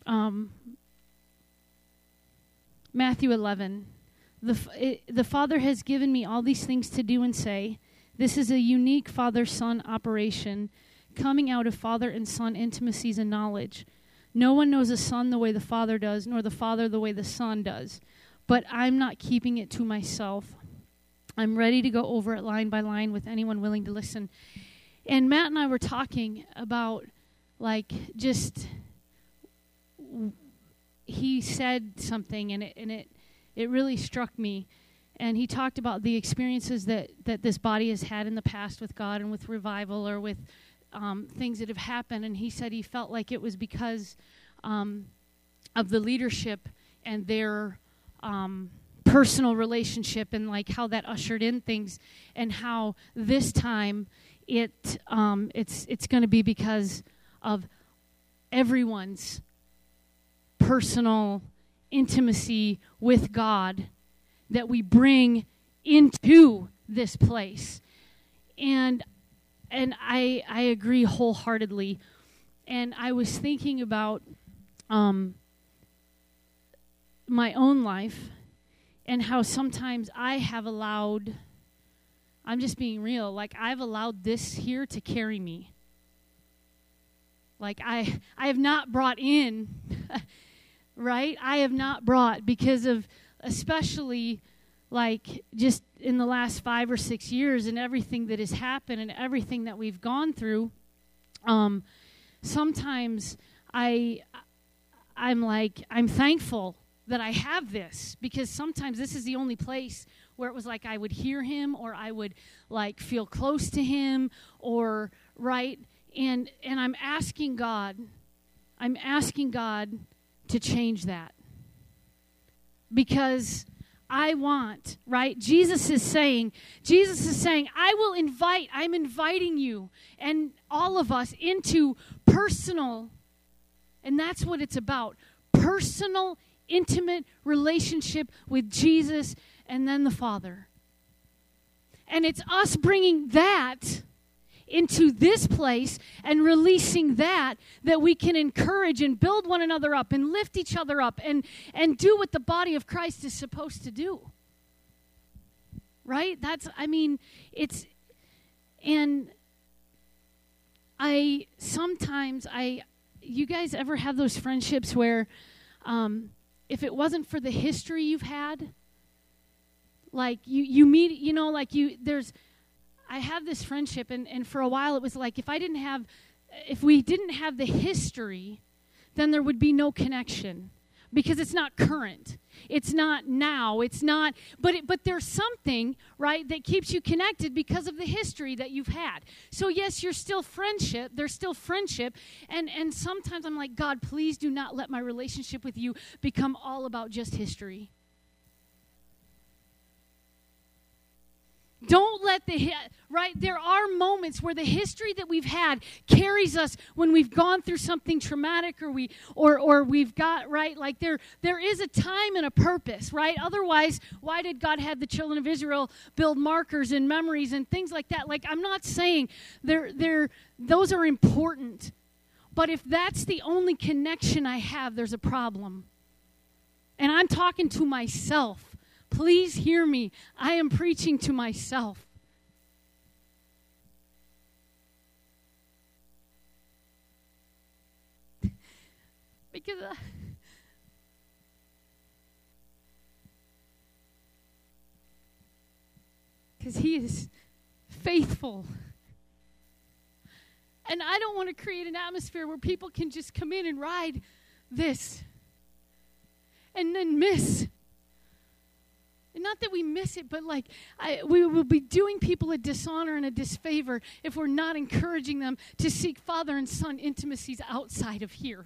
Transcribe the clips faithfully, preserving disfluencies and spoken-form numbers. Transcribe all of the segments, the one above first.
um, Matthew eleven. The, it, the Father has given me all these things to do and say. This is a unique father-son operation coming out of father and son intimacies and knowledge. No one knows the Son the way the Father does, nor the Father the way the Son does. But I'm not keeping it to myself. I'm ready to go over it line by line with anyone willing to listen. And Matt and I were talking about, like, just, he said something, and it and it, it really struck me. And he talked about the experiences that, that this body has had in the past with God and with revival or with um, things that have happened. And he said he felt like it was because um, of the leadership and their um, personal relationship, and like how that ushered in things, and how this time it um, it's it's going to be because of everyone's personal intimacy with God that we bring into this place. And and I I agree wholeheartedly. And I was thinking about um, my own life and how sometimes I have allowed, I'm just being real, like I've allowed this here to carry me. Like I I have not brought in, right? I have not brought, because of, especially like just in the last five or six years and everything that has happened and everything that we've gone through, um, sometimes I, I'm like, I'm thankful that I have this, because sometimes this is the only place where it was like I would hear him, or I would like feel close to him, or right, and and I'm asking God, I'm asking God to change that, because I want, right? Jesus is saying, Jesus is saying, I will invite, I'm inviting you and all of us into personal, and that's what it's about, personal, intimate relationship with Jesus and then the Father. And it's us bringing that into this place and releasing that, that we can encourage and build one another up and lift each other up and, and do what the body of Christ is supposed to do. Right? That's, I mean, it's, and I, sometimes I, you guys ever have those friendships where um, if it wasn't for the history you've had, like you, you meet, you know, like you, there's, I have this friendship, and, and for a while it was like if I didn't have, if we didn't have the history, then there would be no connection, because it's not current. It's not now. It's not, but it, but there's something, right, that keeps you connected because of the history that you've had. So yes, you're still friendship. There's still friendship, and, and sometimes I'm like, God, please do not let my relationship with you become all about just history. Don't let the, right, there are moments where the history that we've had carries us when we've gone through something traumatic, or we, or or we've got, right, like there there is a time and a purpose, right? Otherwise, why did God have the children of Israel build markers and memories and things like that? Like, I'm not saying they're, they're, those are important, but if that's the only connection I have, there's a problem. And I'm talking to myself. Please hear me. I am preaching to myself. Because uh, because he is faithful. And I don't want to create an atmosphere where people can just come in and ride this and then miss. And not that we miss it, but like I, we will be doing people a dishonor and a disfavor if we're not encouraging them to seek father and son intimacies outside of here.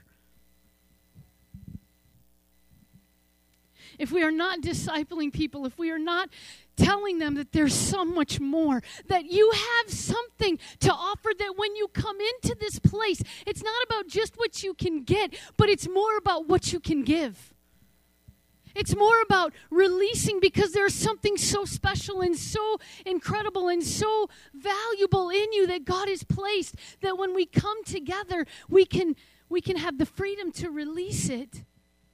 If we are not discipling people, if we are not telling them that there's so much more, that you have something to offer, that when you come into this place, it's not about just what you can get, but it's more about what you can give. It's more about releasing, because there's something so special and so incredible and so valuable in you that God has placed, that when we come together, we can we can have the freedom to release it.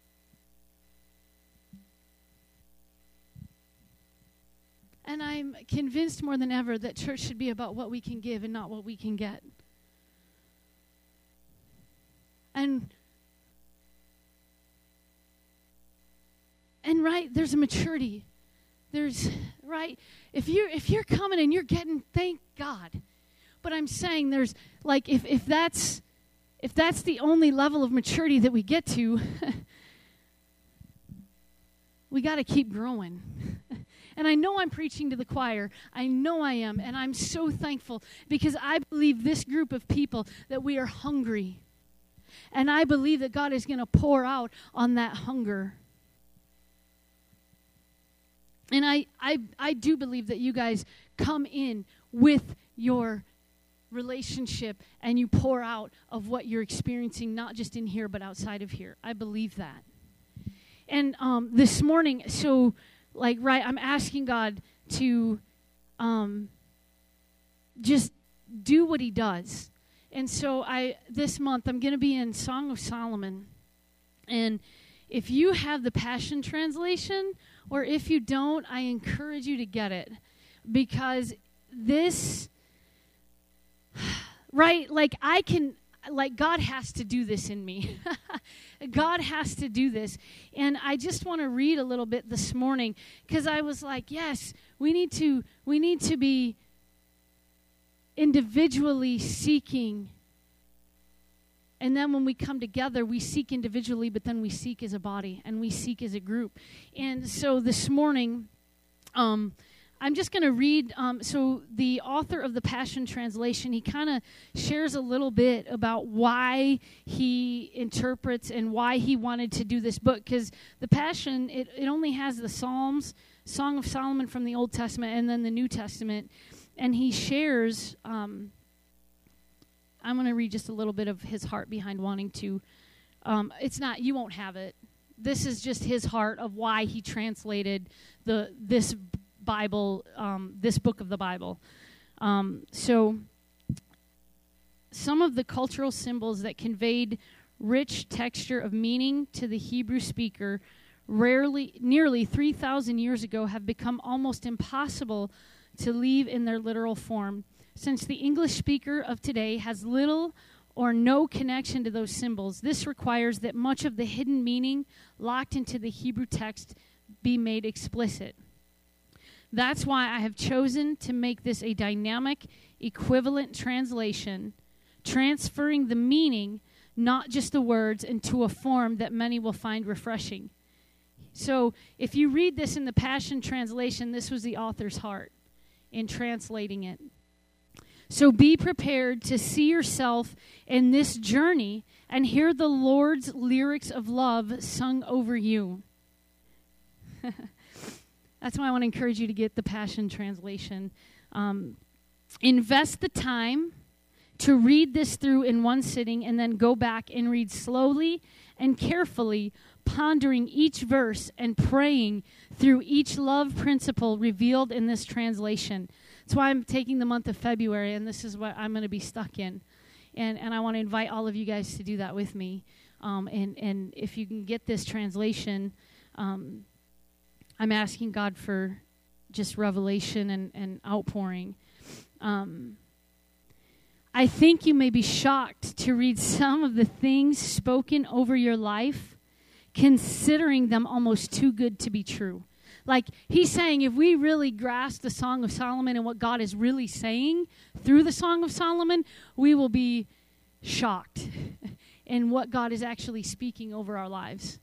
And I'm convinced more than ever that church should be about what we can give and not what we can get. And and right, there's a maturity. There's right, if you're if you're coming and you're getting, thank God. But I'm saying there's like if if that's if that's the only level of maturity that we get to, we got to keep growing. And I know I'm preaching to the choir. I know I am. And I'm so thankful because I believe this group of people that we are hungry. And I believe that God is going to pour out on that hunger. And I, I, I do believe that you guys come in with your relationship and you pour out of what you're experiencing, not just in here, but outside of here. I believe that. And um, this morning, so... Like, right, I'm asking God to um, just do what he does. And so I this month, I'm going to be in Song of Solomon. And if you have the Passion Translation, or if you don't, I encourage you to get it. Because this, right, like I can... Like, God has to do this in me. God has to do this. And I just want to read a little bit this morning because I was like, yes, we need to we need to be individually seeking. And then when we come together, we seek individually, but then we seek as a body and we seek as a group. And so this morning, um, I'm just going to read, um, so the author of the Passion Translation, he kind of shares a little bit about why he interprets and why he wanted to do this book, because the Passion, it, it only has the Psalms, Song of Solomon from the Old Testament, and then the New Testament, and he shares, um, I'm going to read just a little bit of his heart behind wanting to, um, it's not, you won't have it, this is just his heart of why he translated the this Bible, um, this book of the Bible. Um, so some of the cultural symbols that conveyed rich texture of meaning to the Hebrew speaker rarely, nearly three thousand years ago have become almost impossible to leave in their literal form. Since the English speaker of today has little or no connection to those symbols, this requires that much of the hidden meaning locked into the Hebrew text be made explicit. That's why I have chosen to make this a dynamic, equivalent translation, transferring the meaning, not just the words, into a form that many will find refreshing. So if you read this in the Passion Translation, this was the author's heart in translating it. So be prepared to see yourself in this journey and hear the Lord's lyrics of love sung over you. That's why I want to encourage you to get the Passion Translation. Um, invest the time to read this through in one sitting and then go back and read slowly and carefully, pondering each verse and praying through each love principle revealed in this translation. That's why I'm taking the month of February, and this is what I'm going to be stuck in. And, and I want to invite all of you guys to do that with me. Um, and, and if you can get this translation, um, I'm asking God for just revelation and, and outpouring. Um, I think you may be shocked to read some of the things spoken over your life, considering them almost too good to be true. Like he's saying, if we really grasp the Song of Solomon and what God is really saying through the Song of Solomon, we will be shocked in what God is actually speaking over our lives.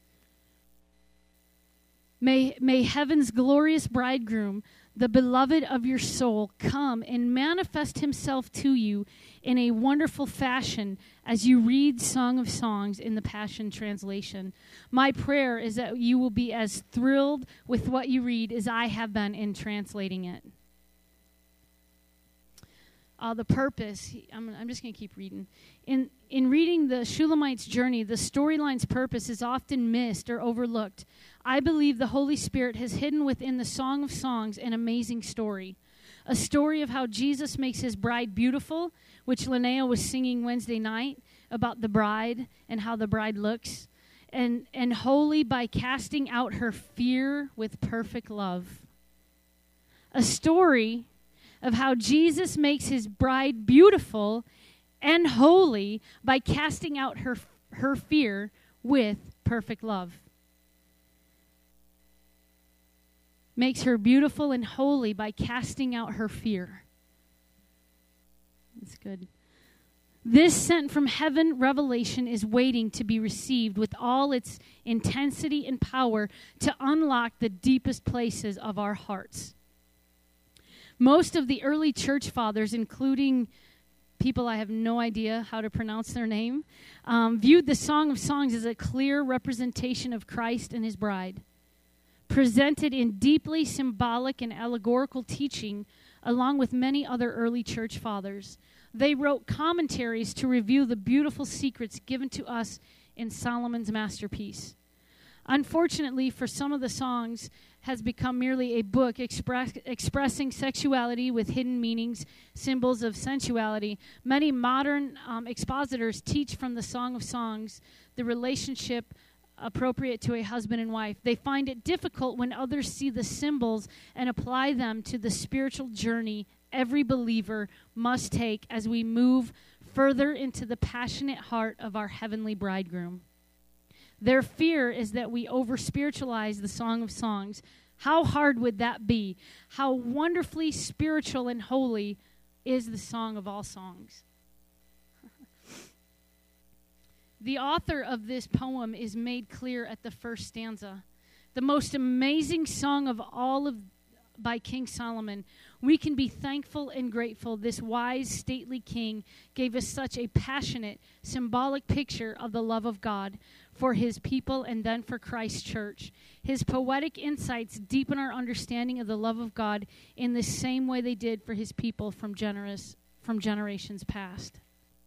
May, may heaven's glorious bridegroom, the beloved of your soul, come and manifest himself to you in a wonderful fashion as you read Song of Songs in the Passion Translation. My prayer is that you will be as thrilled with what you read as I have been in translating it. Uh, the purpose, I'm, I'm just going to keep reading. In, in reading the Shulamite's journey, the storyline's purpose is often missed or overlooked. I believe the Holy Spirit has hidden within the Song of Songs an amazing story. A story of how Jesus makes his bride beautiful, which Linnea was singing Wednesday night, about the bride and how the bride looks. And, and holy by casting out her fear with perfect love. A story of how Jesus makes his bride beautiful and holy by casting out her, her fear with perfect love. Makes her beautiful and holy by casting out her fear. That's good. This sent from heaven revelation is waiting to be received with all its intensity and power to unlock the deepest places of our hearts. Most of the early church fathers, including people I have no idea how to pronounce their name, um, viewed the Song of Songs as a clear representation of Christ and his bride, presented in deeply symbolic and allegorical teaching along with many other early church fathers. They wrote commentaries to review the beautiful secrets given to us in Solomon's masterpiece. Unfortunately, for some of the songs, has become merely a book express, expressing sexuality with hidden meanings, symbols of sensuality. Many modern um, expositors teach from the Song of Songs the relationship appropriate to a husband and wife. They find it difficult when others see the symbols and apply them to the spiritual journey every believer must take as we move further into the passionate heart of our heavenly bridegroom. Their fear is that we over-spiritualize the Song of Songs. How hard would that be? How wonderfully spiritual and holy is the Song of all songs. The author of this poem is made clear at the first stanza. The most amazing song of all of by King Solomon. We can be thankful and grateful this wise, stately king gave us such a passionate, symbolic picture of the love of God for his people and then for Christ's church. His poetic insights deepen our understanding of the love of God in the same way they did for his people from generous from generations past.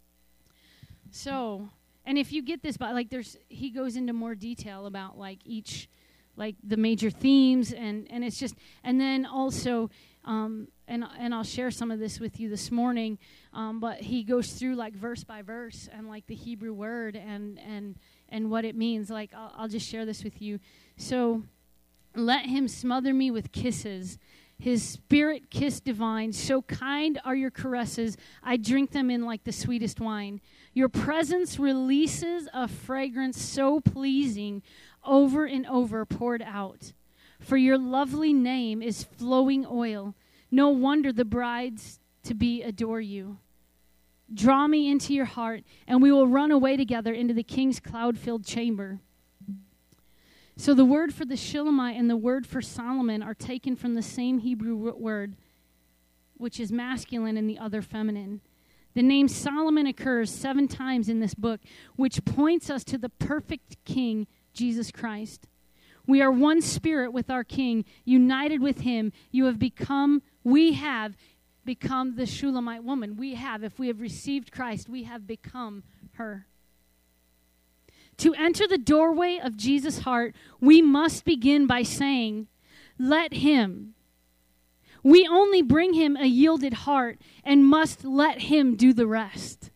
So, and if you get this, but like there's, he goes into more detail about like each, like the major themes, and, and it's just, and then also, um, and and I'll share some of this with you this morning, um, but he goes through like verse by verse and like the Hebrew word and and and what it means. Like I'll, I'll just share this with you. So, let him smother me with kisses. His spirit kiss divine, so kind are your caresses, I drink them in like the sweetest wine. Your presence releases a fragrance so pleasing, over and over poured out. For your lovely name is flowing oil. No wonder the brides to be adore you. Draw me into your heart, and we will run away together into the king's cloud-filled chamber. So the word for the Shulamite and the word for Solomon are taken from the same Hebrew word, which is masculine and the other feminine. The name Solomon occurs seven times in this book, which points us to the perfect King, Jesus Christ. We are one spirit with our King, united with him. You have become, we have become the Shulamite woman. We have, if we have received Christ, we have become her. To enter the doorway of Jesus' heart, we must begin by saying, let him. We only bring him a yielded heart and must let him do the rest.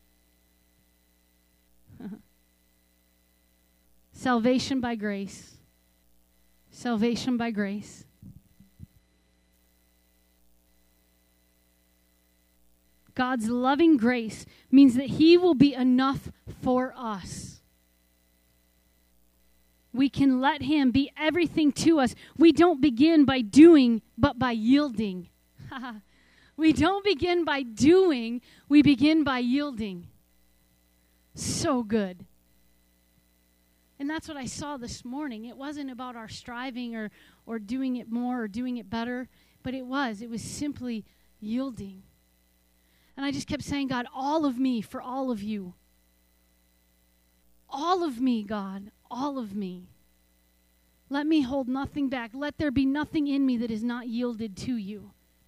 Salvation by grace. Salvation by grace. God's loving grace means that he will be enough for us. We can let him be everything to us. We don't begin by doing, but by yielding. We don't begin by doing, we begin by yielding. So good. And that's what I saw this morning. It wasn't about our striving or, or doing it more or doing it better, but it was. It was simply yielding. And I just kept saying, God, all of me for all of you. All of me, God, all of me. Let me hold nothing back. Let there be nothing in me that is not yielded to you.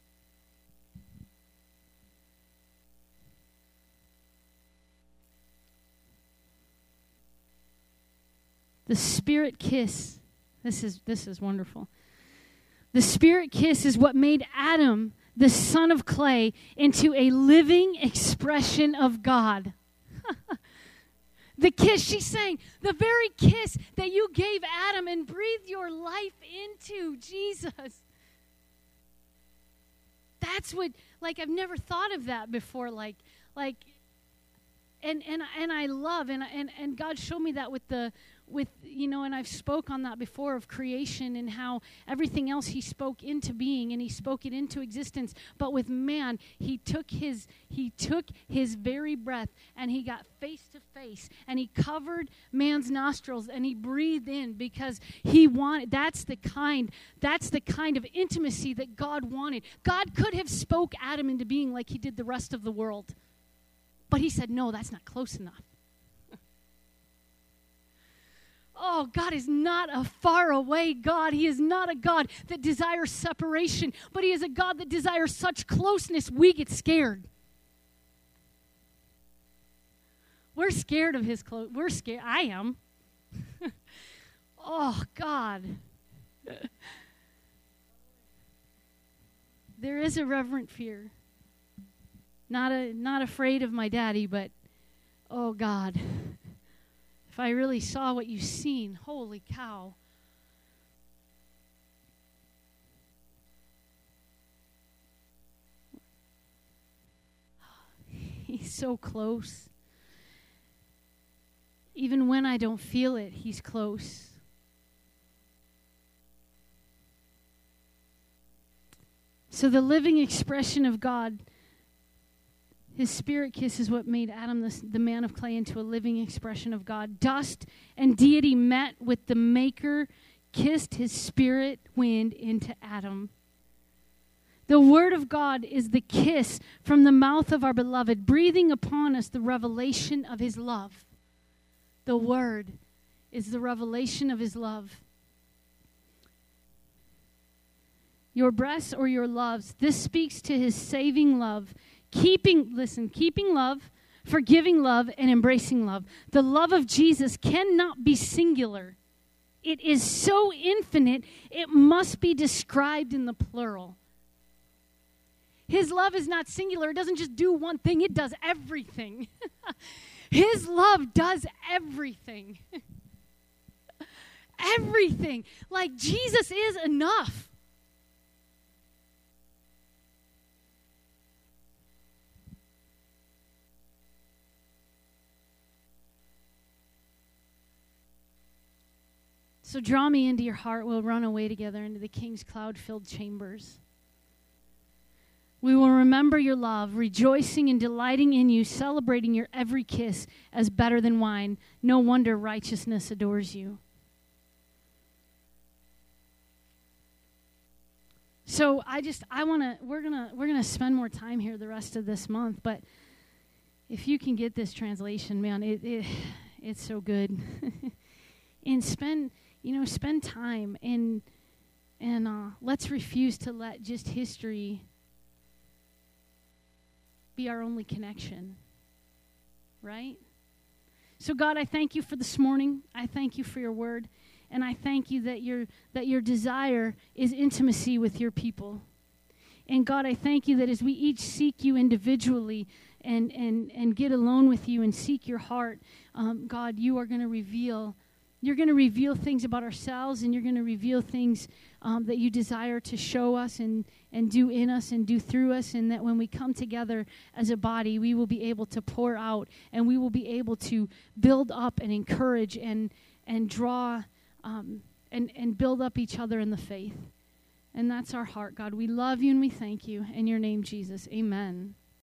The spirit kiss, this is this is wonderful. The spirit kiss is what made Adam, the son of clay, into a living expression of God. The kiss, she's saying, the very kiss that you gave Adam and breathed your life into, Jesus. That's what, like, I've never thought of that before. Like, like, and and and I love, and and and God showed me that with the, with, you know, and I've spoke on that before of creation and how everything else he spoke into being and he spoke it into existence. But with man, he took his he took his very breath and he got face to face and he covered man's nostrils and he breathed in because he wanted, that's the kind, that's the kind of intimacy that God wanted. God could have spoke Adam into being like he did the rest of the world. But he said, no, that's not close enough. Oh, God is not a faraway God. He is not a God that desires separation, but he is a God that desires such closeness we get scared. We're scared of his close. We're scared. I am. Oh, God. There is a reverent fear. Not a, not afraid of my daddy, but, oh, God. If I really saw what you've seen, holy cow. He's so close. Even when I don't feel it, he's close. So the living expression of God, his spirit kiss is what made Adam the, the man of clay into a living expression of God. Dust and deity met with the maker, kissed his spirit wind into Adam. The word of God is the kiss from the mouth of our beloved, breathing upon us the revelation of his love. The word is the revelation of his love. Your breasts or your loves, this speaks to his saving love. Keeping, listen, keeping love, forgiving love, and embracing love. The love of Jesus cannot be singular. It is so infinite, it must be described in the plural. His love is not singular. It doesn't just do one thing. It does everything. His love does everything. Everything. Like, Jesus is enough. So draw me into your heart. We'll run away together into the King's cloud-filled chambers. We will remember your love, rejoicing and delighting in you, celebrating your every kiss as better than wine. No wonder righteousness adores you. So I just, I want to, we're going to, we're going to spend more time here the rest of this month, but if you can get this translation, man, it, it it's so good. And spend, you know, spend time and, and uh, let's refuse to let just history be our only connection, right? So God, I thank you for this morning. I thank you for your word. And I thank you that your that your desire is intimacy with your people. And God, I thank you that as we each seek you individually and and, and get alone with you and seek your heart, um, God, you are going to reveal You're going to reveal things about ourselves, and you're going to reveal things um, that you desire to show us and, and do in us and do through us, and that when we come together as a body, we will be able to pour out, and we will be able to build up and encourage and and draw um, and, and build up each other in the faith. And that's our heart, God. We love you and we thank you. In your name, Jesus, amen.